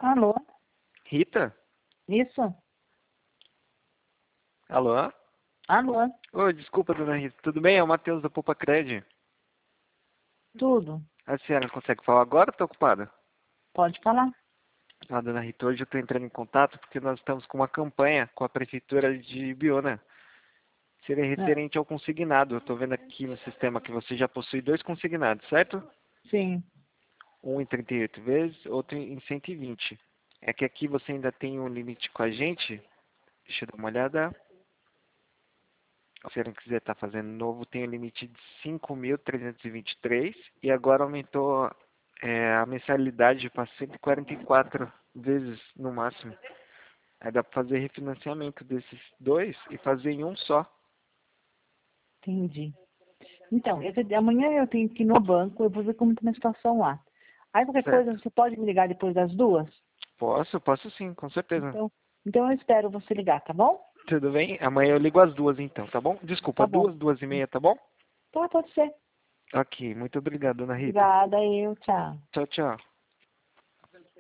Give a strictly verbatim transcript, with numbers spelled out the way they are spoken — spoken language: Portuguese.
Alô? Rita? Isso? Alô? Alô? Oi, desculpa, dona Rita. Tudo bem? É o Matheus da Poupa Cred. Tudo? A senhora consegue falar agora ou está ocupada? Pode falar? Ah, dona Rita, hoje eu estou entrando em contato porque nós estamos com uma campanha com a Prefeitura de Biona. Seria É, referente ao consignado. Eu estou vendo aqui no sistema que você já possui dois consignados, certo? sim. Um em trinta e oito vezes, outro em cento e vinte. É que aqui você ainda tem um limite com a gente. Deixa eu dar uma olhada. Se a senhora quiser estar fazendo novo, tem o limite de cinco mil trezentos e vinte e três e agora aumentou é, a mensalidade para cento e quarenta e quatro vezes no máximo. Aí dá para fazer refinanciamento desses dois e fazer em um só. Entendi. Então, eu te- amanhã eu tenho que ir no banco, eu vou ver como está a situação lá. Aí qualquer coisa, Certo. você pode me ligar depois das duas? Posso, posso sim, com certeza. Então, então eu espero você ligar, tá bom? Tudo bem? Amanhã eu ligo às duas então, tá bom? Desculpa, Tá bom. duas, duas e meia, tá bom? Tá, pode ser. Ok, muito obrigado, dona Rita. Obrigada, eu, tchau. Tchau, tchau.